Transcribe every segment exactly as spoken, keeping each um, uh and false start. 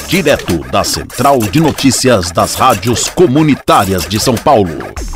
Direto da Central de Notícias das Rádios Comunitárias de São Paulo.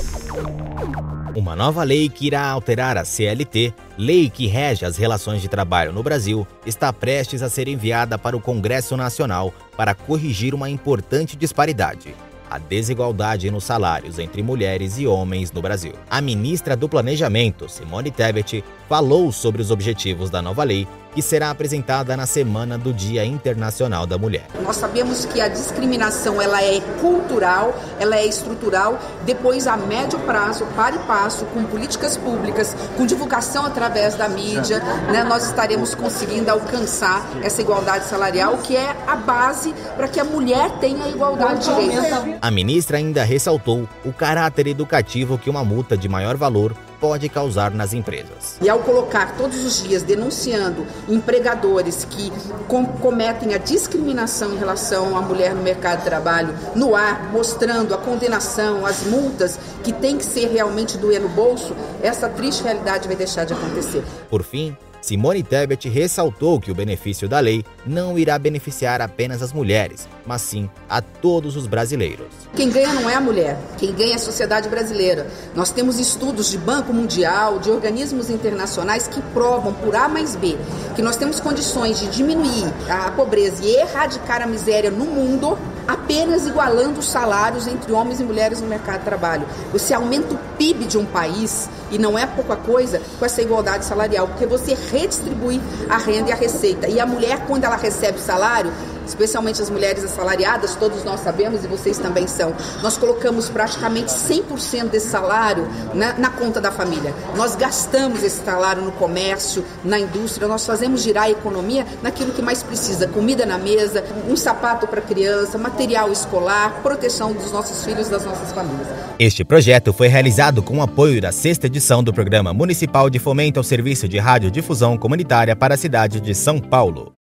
Uma nova lei que irá alterar a C L T, lei que rege as relações de trabalho no Brasil, está prestes a ser enviada para o Congresso Nacional para corrigir uma importante disparidade: a desigualdade nos salários entre mulheres e homens no Brasil. A ministra do Planejamento, Simone Tebet, falou sobre os objetivos da nova lei, que será apresentada na semana do Dia Internacional da Mulher. Nós sabemos que a discriminação ela é cultural, ela é estrutural. Depois, a médio prazo, para e passo, com políticas públicas, com divulgação através da mídia, né, nós estaremos conseguindo alcançar essa igualdade salarial, que é a base para que a mulher tenha a igualdade de direitos. A ministra ainda ressaltou o caráter educativo que uma multa de maior valor pode causar nas empresas. E ao colocar todos os dias denunciando empregadores que com, cometem a discriminação em relação à mulher no mercado de trabalho no ar, mostrando a condenação, as multas que tem que ser realmente doer no bolso, essa triste realidade vai deixar de acontecer. Por fim, Simone Tebet ressaltou que o benefício da lei não irá beneficiar apenas as mulheres, mas sim a todos os brasileiros. Quem ganha não é a mulher, quem ganha é a sociedade brasileira. Nós temos estudos de Banco Mundial, de organismos internacionais que provam por A mais B que nós temos condições de diminuir a pobreza e erradicar a miséria no mundo apenas igualando os salários entre homens e mulheres no mercado de trabalho. Você aumenta o P I B de um país, e não é pouca coisa, com essa igualdade salarial, porque você redistribui a renda e a receita. E a mulher, quando ela recebe salário, especialmente as mulheres assalariadas, todos nós sabemos, e vocês também são, nós colocamos praticamente cem por cento desse salário na, na conta da família. Nós gastamos esse salário no comércio, na indústria, nós fazemos girar a economia naquilo que mais precisa: comida na mesa, um sapato para criança, material escolar, proteção dos nossos filhos e das nossas famílias. Este projeto foi realizado com o apoio da sexta edição do Programa Municipal de Fomento ao Serviço de Radiodifusão Comunitária para a cidade de São Paulo.